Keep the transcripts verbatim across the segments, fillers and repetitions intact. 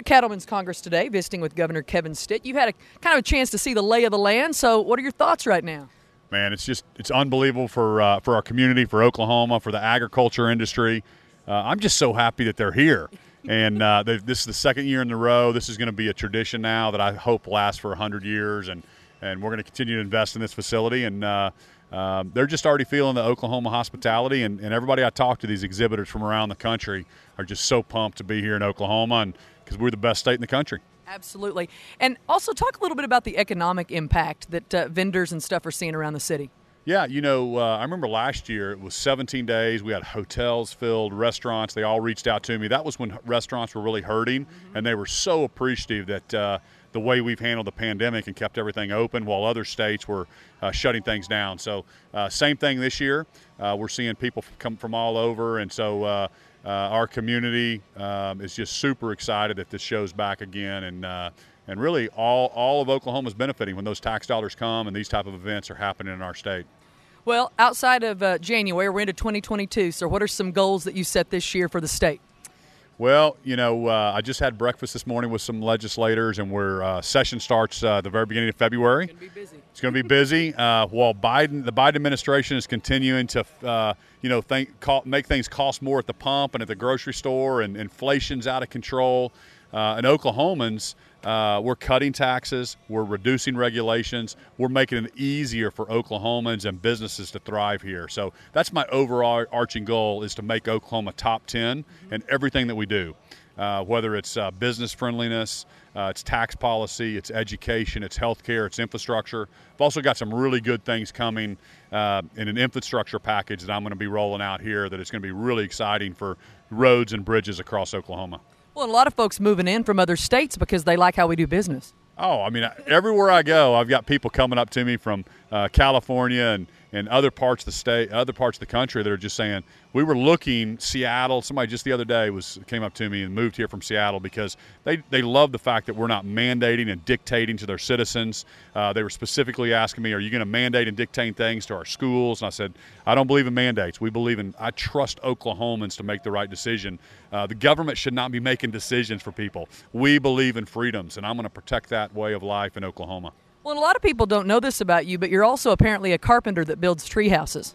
at Cattlemen's Congress today, visiting with Governor Kevin Stitt. You had a kind of a chance to see the lay of the land, so what are your thoughts right now? Man, it's just it's unbelievable for uh, for our community, for Oklahoma, for the agriculture industry. Uh, I'm just so happy that they're here. And uh, this is the second year in a row. This is going to be a tradition now that I hope lasts for one hundred years, and, and we're going to continue to invest in this facility. And uh, uh, they're just already feeling the Oklahoma hospitality, and, and everybody I talk to, these exhibitors from around the country, are just so pumped to be here in Oklahoma, and because we're the best state in the country. Absolutely. And also talk a little bit about the economic impact that uh, vendors and stuff are seeing around the city. Yeah, you know, uh, I remember last year it was seventeen days. We had hotels filled, restaurants. They all reached out to me. That was when restaurants were really hurting, mm-hmm. and they were so appreciative that uh, the way we've handled the pandemic and kept everything open while other states were uh, shutting things down. So uh, same thing this year. Uh, we're seeing people come from all over, and so uh, uh, our community um, is just super excited that this show's back again, and uh, and really all, all of Oklahoma is benefiting when those tax dollars come and these type of events are happening in our state. Well, outside of uh, January, we're into twenty twenty-two, so what are some goals that you set this year for the state? Well, you know, uh, I just had breakfast this morning with some legislators, and we're uh, session starts uh, the very beginning of February. It's going to be busy. It's going to be busy. Uh, while Biden, the Biden administration is continuing to, uh, you know, think, call, make things cost more at the pump and at the grocery store, and inflation's out of control. Uh, and Oklahomans, uh, we're cutting taxes, we're reducing regulations, we're making it easier for Oklahomans and businesses to thrive here. So that's my overarching goal, is to make Oklahoma top ten in everything that we do, uh, whether it's uh, business friendliness, uh, it's tax policy, it's education, it's healthcare, it's infrastructure. I've also got some really good things coming uh, in an infrastructure package that I'm going to be rolling out here that is going to be really exciting for roads and bridges across Oklahoma. Well, and a lot of folks moving in from other states because they like how we do business. Oh, I mean, everywhere I go, I've got people coming up to me from uh, California and, and other parts of the state, other parts of the country that are just saying, we were looking, Seattle, somebody just the other day was came up to me and moved here from Seattle because they, they love the fact that we're not mandating and dictating to their citizens. Uh, they were specifically asking me, are you going to mandate and dictate things to our schools? And I said, I don't believe in mandates. We believe in, I trust Oklahomans to make the right decision. Uh, the government should not be making decisions for people. We believe in freedoms, and I'm going to protect that way of life in Oklahoma. Well, and a lot of people don't know this about you, but you're also apparently a carpenter that builds tree houses.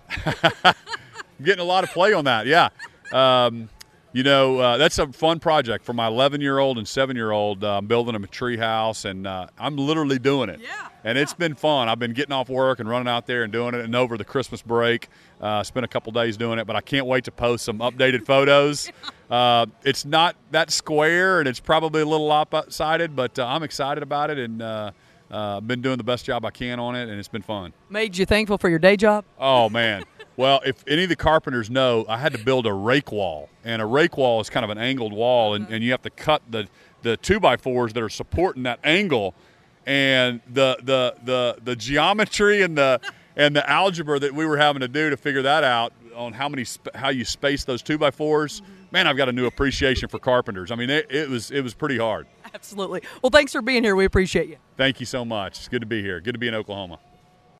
I'm getting a lot of play on that, yeah. Um, you know, uh, that's a fun project for my eleven-year-old and seven-year-old. Uh, I'm building them a tree house, and uh, I'm literally doing it. Yeah, and yeah. It's been fun. I've been getting off work and running out there and doing it, and over the Christmas break, uh, spent a couple days doing it, but I can't wait to post some updated photos. Uh, it's not that square, and it's probably a little lopsided, but uh, I'm excited about it, and uh, uh, been doing the best job I can on it, and it's been fun. Made you thankful for your day job? Oh, man. Well, if any of the carpenters know, I had to build a rake wall, and a rake wall is kind of an angled wall, and, and you have to cut the, the two-by-fours that are supporting that angle, and the the the, the geometry and the and the algebra that we were having to do to figure that out on how many how you space those two-by-fours. Man, I've got a new appreciation for carpenters. I mean, it, it was it was pretty hard. Absolutely. Well, thanks for being here. We appreciate you. Thank you so much. It's good to be here. Good to be in Oklahoma.